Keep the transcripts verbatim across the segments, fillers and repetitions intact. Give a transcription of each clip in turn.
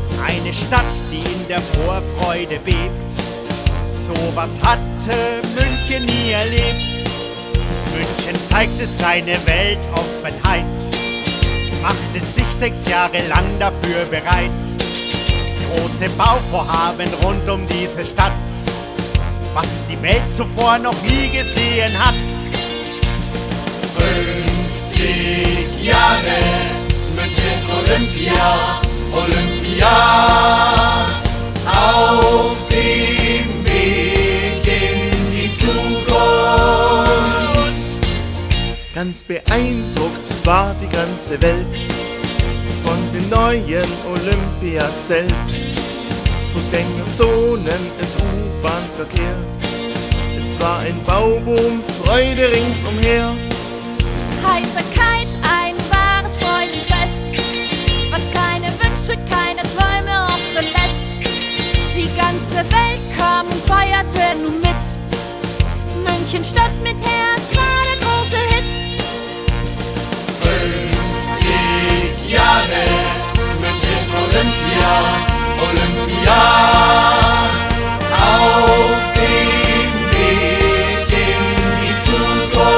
Eine Stadt, die in der Vorfreude bebt. Sowas hatte München nie erlebt. München zeigte seine Weltoffenheit, machte sich sechs Jahre lang dafür bereit. Große Bauvorhaben rund um diese Stadt, was die Welt zuvor noch nie gesehen hat. fünfzig Jahre München Olympia, Olympia, auf dem Weg in die Zukunft. Ganz beeindruckt war die ganze Welt von dem neuen Olympiazelt. Fußgängerzonen, es U-Bahn-Verkehr, es war ein Bauboom, Freude ringsumher. Heiterkeit, ein wahres Freudenfest, was keine Wünsche, keine Träume offen lässt. Die ganze Welt kam und feierte nun mit. München Stadt mit Herz war der große Hit. fünfzig Jahre München Olympia, Olympia, auf dem Weg in die Zukunft.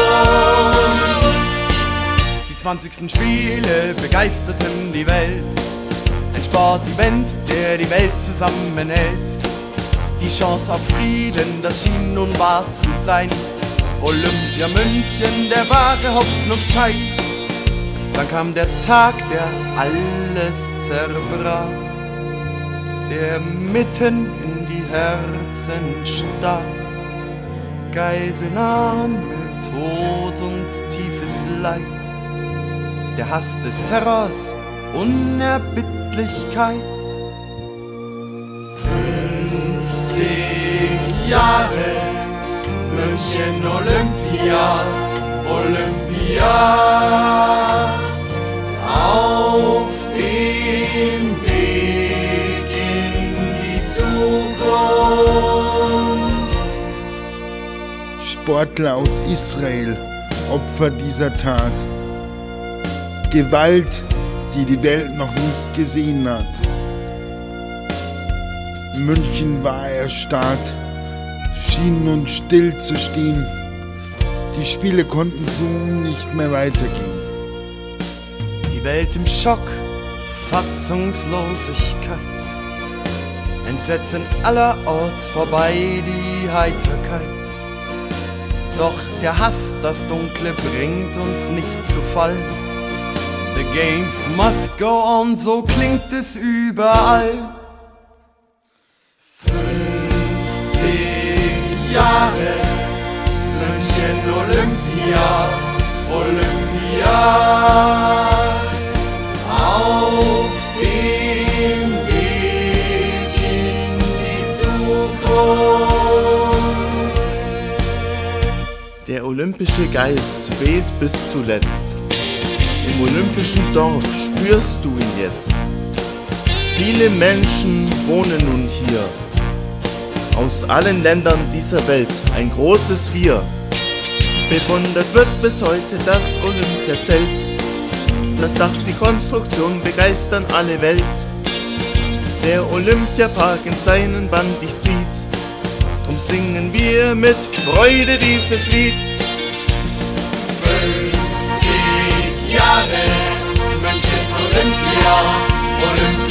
Die zwanzigsten Spiele begeisterten die Welt. Ein Sportevent, der die Welt zusammenhält. Die Chance auf Frieden, das schien nun wahr zu sein. Olympia München, der wahre Hoffnungsschein. Dann kam der Tag, der alles zerbrach, der mitten in die Herzen stach. Geiselnahme, Tod und tiefes Leid, der Hass des Terrors, Unerbittlichkeit. fünfzig Jahre München Olympia, Olympia, auf dem Weg in die Zukunft. Sportler aus Israel, Opfer dieser Tat. Gewalt, die die Welt noch nicht gesehen hat. München war erstarrt, schien nun still zu stehen. Die Spiele konnten so nicht mehr weitergehen. Die Welt im Schock, Fassungslosigkeit, Entsetzen allerorts, vorbei die Heiterkeit. Doch der Hass, das Dunkle, bringt uns nicht zu Fall. The games must go on, so klingt es überall. fünfzig Jahre München Olympia, Olympia, auf dem Weg in die Zukunft. Der olympische Geist weht bis zuletzt. Im olympischen Dorf spürst du ihn jetzt. Viele Menschen wohnen nun hier. Aus allen Ländern dieser Welt ein großes Wir. Bewundert wird bis heute das Olympiazelt. Das Dach, die Konstruktion begeistern alle Welt. Der Olympiapark in seinen Bann dich zieht. Drum singen wir mit Freude dieses Lied. fünfzig Jahre München Olympia, Olympia.